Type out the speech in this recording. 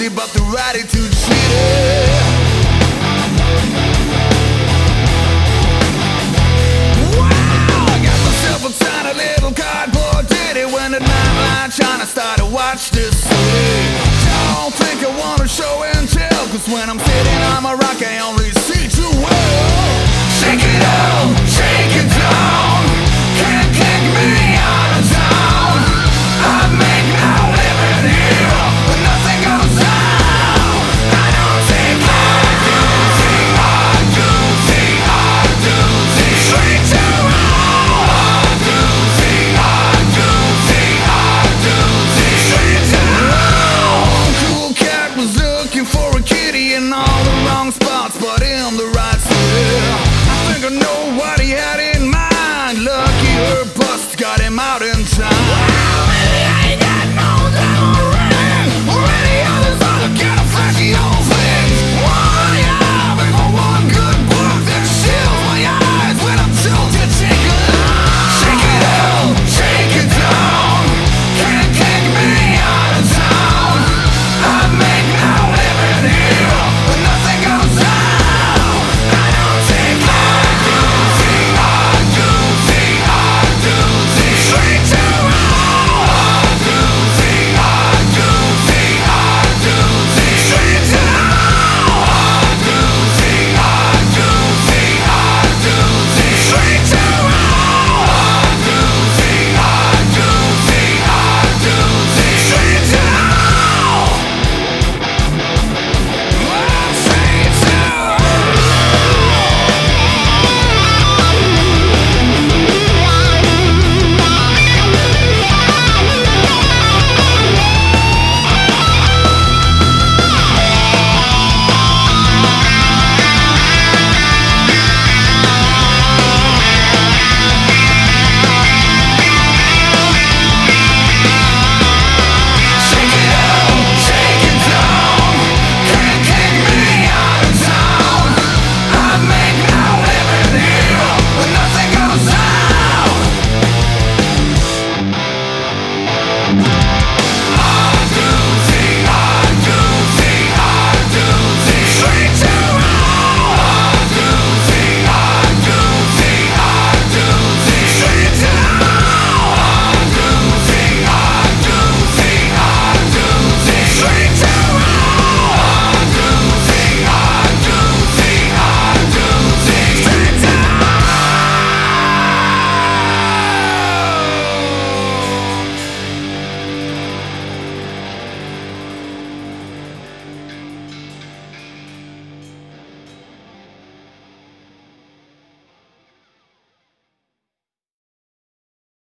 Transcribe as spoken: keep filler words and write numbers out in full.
city, but the attitude cheated. Wow, I got myself a tiny little cardboard ditty when the nightline trying to start to watch this city. Don't think I wanna show and tell, cause when I'm sitting on my rock I only see too well. Shake it out.